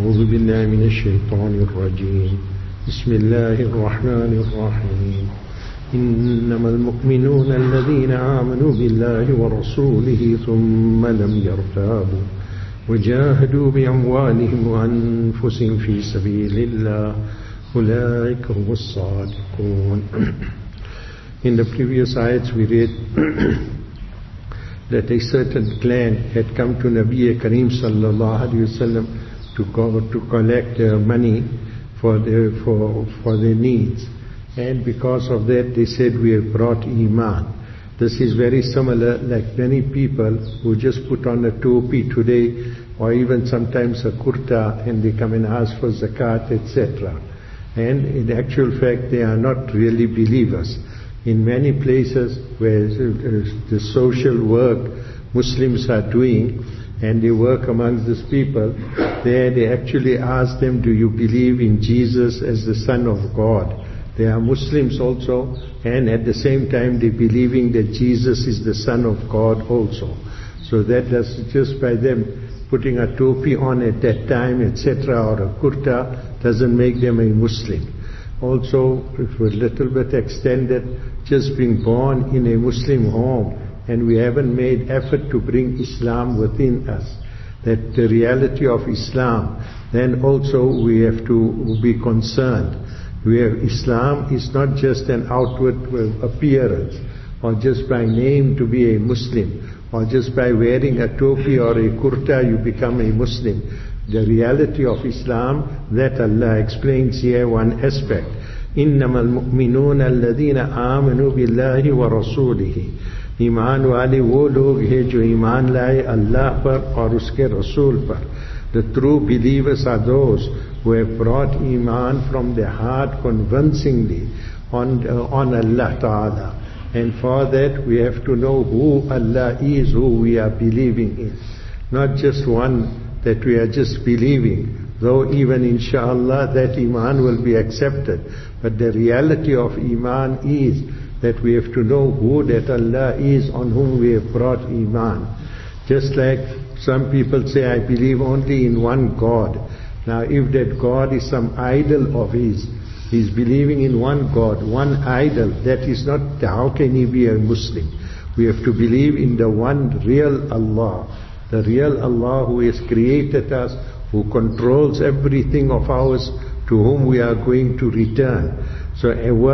أعوذ بالله من الشيطان الرجيم بسم الله الرحمن الرحيم إنما المؤمنون الذين آمنوا بالله ورسوله ثم لم يرتابوا وجاهدوا بأموالهم وأنفسهم في سبيل الله أولئك هم الصادقون. In the previous ayats we read that a certain clan had come to Nabi Kareem sallallahu alaihi wasallam to collect money for their needs, and because of that they said, we have brought Iman. This is very similar, like many people who just put on a topi today, or even sometimes a kurta, and they come and ask for zakat, etc. And in actual fact they are not really believers. In many places where the social work Muslims are doing, and they work amongst these people, there they actually ask them, do you believe in Jesus as the Son of God? They are Muslims also, and at the same time they believing that Jesus is the Son of God also. So that does, just by them putting a topi on at that time, etc., or a kurta, doesn't make them a Muslim. Also, if a little bit extended, just being born in a Muslim home, and we haven't made effort to bring Islam within us, that the reality of Islam, then also we have to be concerned. Islam is not just an outward appearance, or just by name to be a Muslim, or just by wearing a topi or a kurta you become a Muslim. The reality of Islam, that Allah explains here one aspect. إِنَّمَا الْمُؤْمِنُونَ الَّذِينَ آمَنُوا بِاللَّهِ وَرَسُولِهِ. ईमान वाले वो लोग हैं जो ईमान लाए अल्लाह पर और उसके रसूल पर. The true believers are those who have brought iman from their heart convincingly on Allah Ta'ala. And for that we have to know who Allah is, who we are believing in. Not just one that we are just believing, though even inshallah that iman will be accepted. But the reality of iman is that we have to know who that Allah is on whom we have brought iman. Just like some people say, I believe only in one God. Now if that God is some idol of his, he's believing in one God, one idol, that is not, how can he be a Muslim? We have to believe in the one real Allah, the real Allah who has created us, who controls everything of ours, to whom we are going to return. So,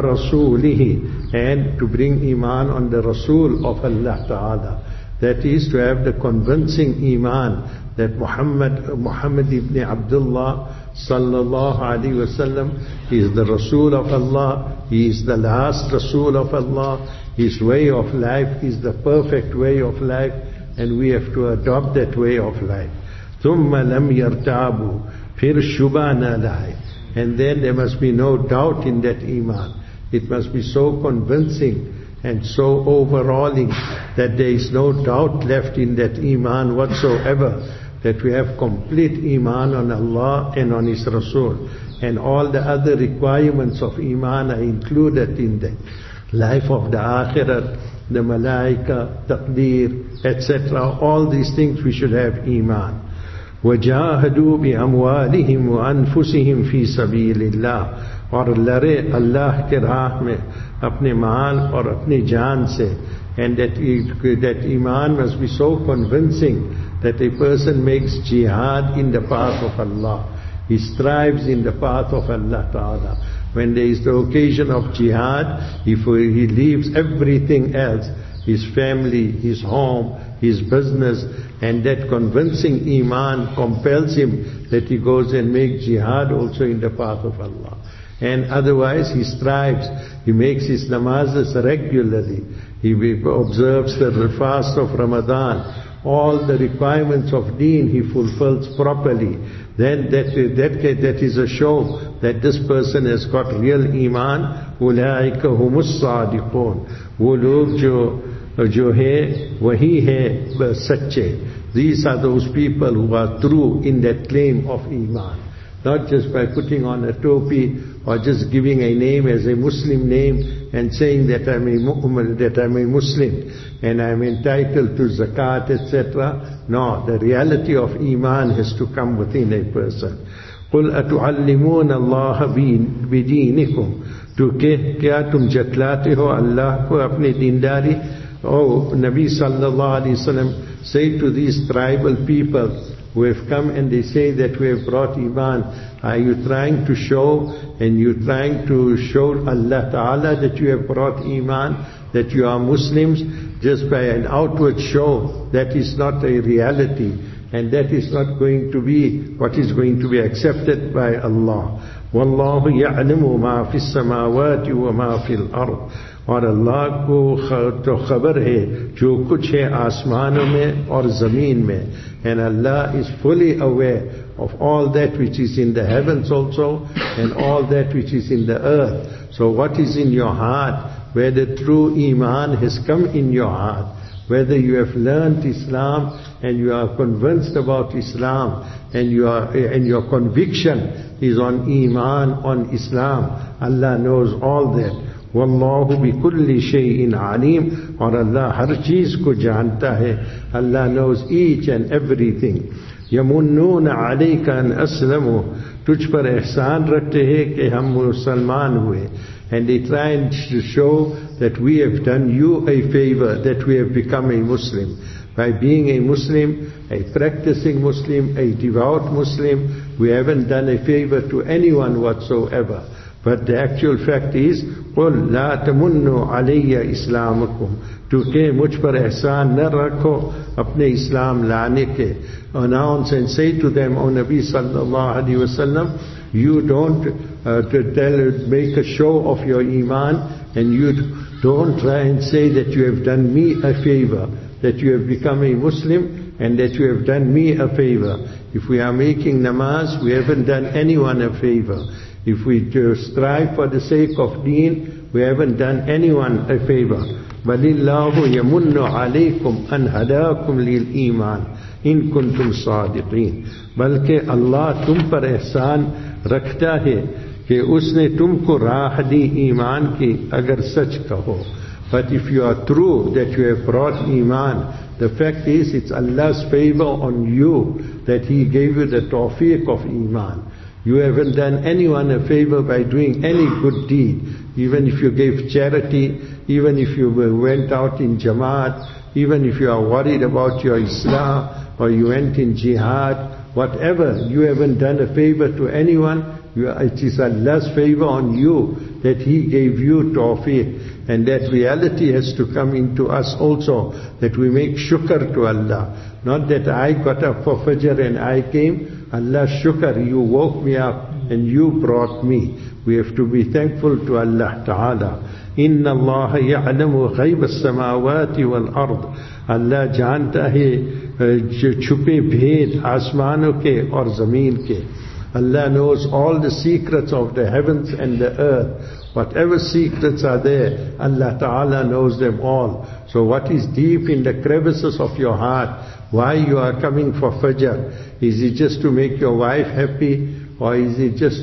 وَرَسُولِهِ, and to bring iman on the Rasul of Allah Ta'ala. That is to have the convincing iman that Muhammad ibn Abdullah sallallahu alaihi wasallam is the Rasul of Allah, he is the last Rasul of Allah, his way of life is the perfect way of life, and we have to adopt that way of life. ثُمَّ لَمْ يَرْتَابُوا, फिर शुबा न लाए. And then there must be no doubt in that iman. It must be so convincing and so overhauling that there is no doubt left in that iman whatsoever, that we have complete iman on Allah and on His Rasul. And all the other requirements of iman are included in the life of the akhirat, the malaika, taqdeer, etc. All these things we should have iman. وَجَاهَدُوا بِأَمْوَالِهِمْ وَأَنفُسِهِمْ فِي سَبِيلِ اللَّهِ, और लड़े अल्लाह के राह में अपने माल और अपनी जान से. And that iman must be so convincing that a person makes jihad in the path of Allah. He strives in the path of Allah Ta'ala. When there is the occasion of jihad, he leaves everything else, his family, his home, his business, and that convincing iman compels him that he goes and makes jihad also in the path of Allah. And otherwise he strives, he makes his namazes regularly, he observes the fast of Ramadan, all the requirements of deen he fulfills properly. Then that is a show that this person has got real iman. أُولَٰئِكَ هُمُ الصَّادِقُونَ, वो लोग जो है वही है सच्चे. These are those people who are true in that claim of iman. Not just by putting on a topi or just giving a name as a Muslim name and saying that I'm a mu'min, that I'm a Muslim and I'm entitled to zakat, etc. No, the reality of iman has to come within a person. قُلْ أَتُعَلِّمُونَ اللَّهَ بِدِينِكُمْ تو کہ کیا تم جتلاتے ہو اللہ کو اپنی دینداری؟ Oh, Nabi sallallahu alayhi wasallam, say to these tribal people who have come and they say that we have brought iman, are you trying to show and you trying to show Allah Ta'ala that you have brought iman, that you are Muslims just by an outward show? That is not a reality, and that is not going to be what is going to be accepted by Allah. وَاللَّهُ يَعْلَمُ مَا فِي السَّمَاوَاتِ وَمَا فِي الْأَرْضِ. اور اللہ کو تو خبر ہے جو کچھ ہے آسمانوں میں اور زمین میں. And Allah is fully aware of all that which is in the heavens also and all that which is in the earth. So what is in your heart, whether true iman has come in your heart, whether you have learned Islam and you are convinced about Islam and your conviction is on iman, on Islam, Allah knows all that. وَاللَّهُ بِكُلِّ شَيْءٍ عَلِيمٌ. اور اللہ ہر چیز کو جانتا ہے. Allah knows each and everything. يَمُنُّونَ عَلَيْكَ أَنْ أَسْلَمُوا. تجھ پر احسان رکھتے ہیں کہ ہم مسلمان ہوئے. And they try and show that we have done you a favor, that we have become a Muslim. By being a Muslim, a practicing Muslim, a devout Muslim, we haven't done a favor to anyone whatsoever. But the actual fact is, قُلْ لَا تَمُنُّوا عَلَيَّ إِسْلَامَكُمْ. تو کہ مجھ پر احسان نہ رکھو اپنے اسلام لانے کے. Announce and say to them, O Nabi sallallahu alayhi wa sallam, you don't make a show of your iman, and you don't try and say that you have done me a favor, that you have become a Muslim and that you have done me a favor. If we are making namaz, we haven't done anyone a favor. If we strive for the sake of deen, we haven't done anyone a favor. بَلِ اللَّهُ يَمُنُّ عَلَيْكُمْ أَنْ هَدَاكُمْ لِلْإِيمَانِ إِن كُنْتُمْ صَادِقِينَ. بلکہ اللہ تم پر احسان رکھتا ہے کہ اس نے تم کو راہ دی ایمان کی اگر سچ کہو. But if you are true that you have brought iman, the fact is it's Allah's favor on you that He gave you the tawfiq of iman. You haven't done anyone a favor by doing any good deed. Even if you gave charity, even if you went out in Jamaat, even if you are worried about your Islam, or you went in jihad, whatever, you haven't done a favor to anyone. It is Allah's favor on you that He gave you tawfiq. And that reality has to come into us also, that we make shukr to Allah. Not that I got up for Fajr and I came. Allah shukr, you woke me up and you brought me. We have to be thankful to Allah Ta'ala. Inna Allah ya'lamu ghayb as-samawati wal-ard. Allah janta hai chupe bhed asmanon ke aur zameen ke. Allah knows all the secrets of the heavens and the earth. Whatever secrets are there, Allah Ta'ala knows them all. So what is deep in the crevices of your heart, why you are coming for Fajr? Is it just to make your wife happy? Or is it just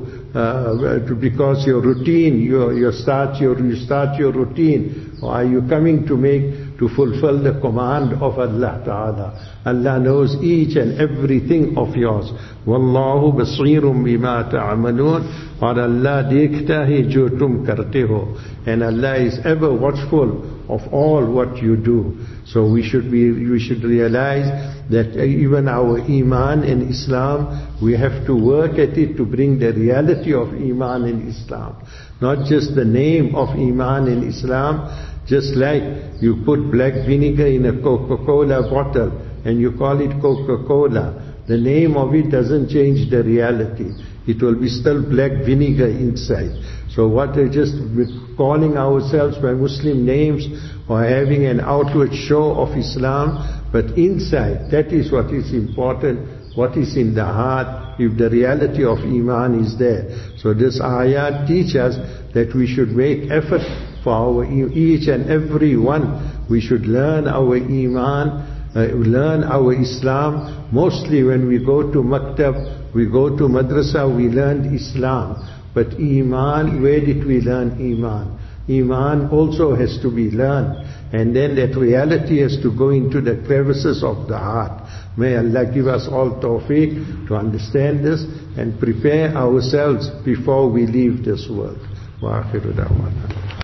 because your routine, you start your routine? Or are you coming to fulfill the command of Allah Ta'ala? Allah knows each and everything of yours. Wallahu basirum bima ta'amalun. اور اللہ دیکھتا ہے جو تم کرتے ہو. And Allah is ever watchful of all what you do. So we should realize that even our iman in Islam, we have to work at it to bring the reality of iman in Islam. Not just the name of iman in Islam. Just like you put black vinegar in a Coca-Cola bottle and you call it Coca-Cola, the name of it doesn't change the reality. It will be still black vinegar inside. So what we're just calling ourselves by Muslim names or having an outward show of Islam, but inside, that is what is important, what is in the heart, if the reality of Iman is there. So this ayat teaches us that we should make effort for each and every one. We should learn our Iman, learn our Islam. Mostly when we go to maktab, we go to madrasa, we learned Islam. But Iman, where did we learn Iman? Iman also has to be learned. And then that reality has to go into the crevices of the heart. May Allah give us all tawfiq to understand this and prepare ourselves before we leave this world. Wa akhiru da'wana.